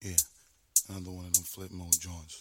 Yeah, another one of them flip mode joints.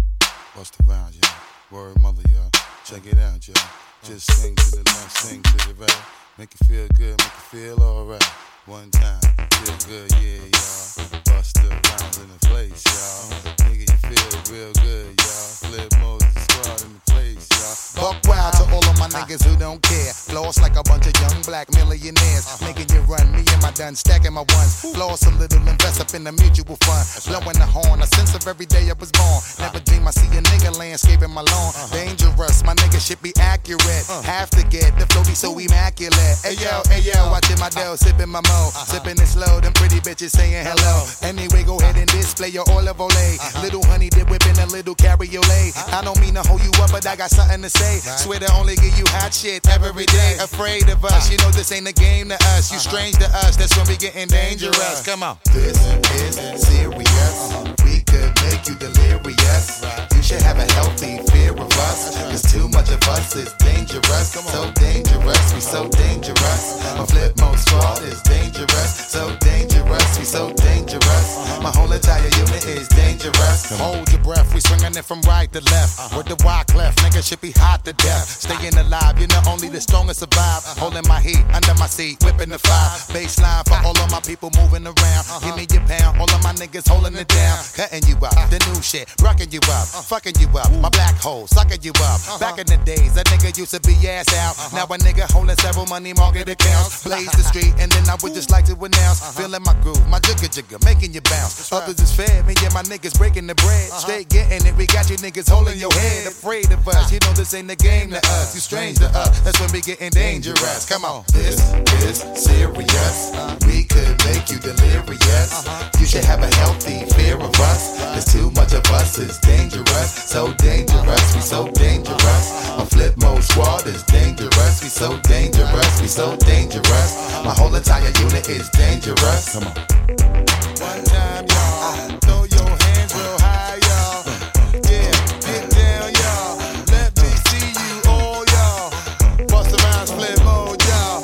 Bust the rhymes, y'all. Word mother, y'all. Check it out, y'all. Just sing to the left, sing to the right. Make you feel good, make you feel alright. One time, feel good, yeah, y'all. Bust the rhymes in the place, y'all. Nigga, you feel real good, y'all. Flip mode, the squad in the place, y'all. Buck wild to all of my niggas who don't care. Floss like a bunch of young black millionaires. Making you run, me and my done stacking my ones. Floss a little, invest up in the mutual fund. Blowing the horn, a sense of every day I was born. Never dream I see a nigga landscaping my lawn. Dangerous, my nigga should be accurate. Have to get the flow be so immaculate. Hey yo, watching my dough, sipping my mo. Sipping it slow, them pretty bitches saying hello. Anyway, go ahead and display your olive olay. Little honey dip whipping a little cabriolet. I don't mean to hold you up, but I got something to say. Swear to only give you hot shit every day. Afraid of us, you know this ain't a game to us. You strange to us, that's when we getting dangerous. Come on. This is serious. We could make you delirious. You should have a healthy fear of us. Cause too much of us is dangerous. So dangerous, we so dangerous. My flip mode squad is dangerous. So dangerous, we so dangerous. My whole entire unit is dangerous. Hold your breath, we swinging it from right to left. With the wide cleft, nigga should be hot to death. Staying alive, you know only the strongest survive. Holding my heat under my seat, whipping the fire. Baseline for all of my people moving around. Give me your pound, all of my niggas holding it down. Cutting you up, the new shit, rocking you up, fucking you up. My black hole, sucking you up. Back in the days, a nigga used to be ass out. Now a nigga holding several money market accounts. Blaze the street, and then I would just like to announce. Feeling my groove, my jigga, making you bounce. Others is fed, me and my niggas breaking the bread. Straight getting it, we got you niggas holding your head. Afraid of us, you know this ain't the game to us. You strange to us, that's when we getting dangerous. Come on. This is serious. We could make you delirious. You should have a healthy fear of us. Cause too much of us is dangerous. So dangerous, we so dangerous. My flip mode squad is dangerous. We so dangerous, we so dangerous. My whole entire unit is dangerous. Come on. One time, y'all. Throw your hands real high, y'all. Yeah, get down, y'all. Let me see you all, y'all. Bust around, flip mode, y'all.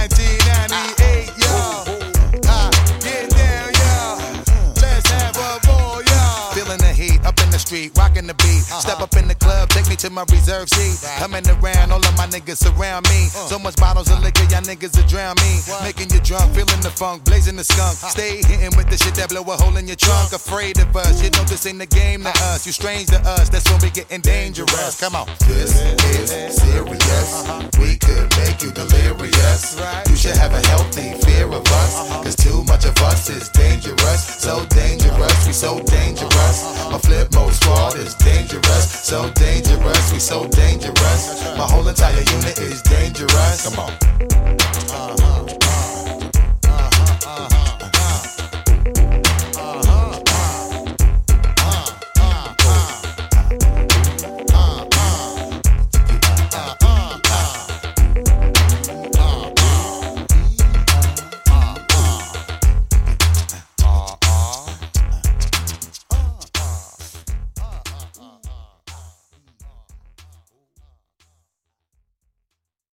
1998, y'all. Get down, y'all. Let's have a ball, y'all. Feeling the heat up in the street, rocking the beat. Step up in the club, take me to my reserve seat. Coming around, all of my niggas surround me. So much bottles of liquor, y'all niggas will drown me. Making you drunk, feeling the funk, blazing the skunk. Stay hitting with the shit that blow a hole in your trunk. Afraid of us, you know this ain't the game to us. You strange to us, that's when we getting dangerous. Come on. This is serious. We could make you delirious. You should have a healthy fear of us. Cause too much of us is dangerous. So dangerous, we so dangerous. My flip mode squad is dangerous. So dangerous, we so dangerous. My whole entire unit is dangerous. Come on.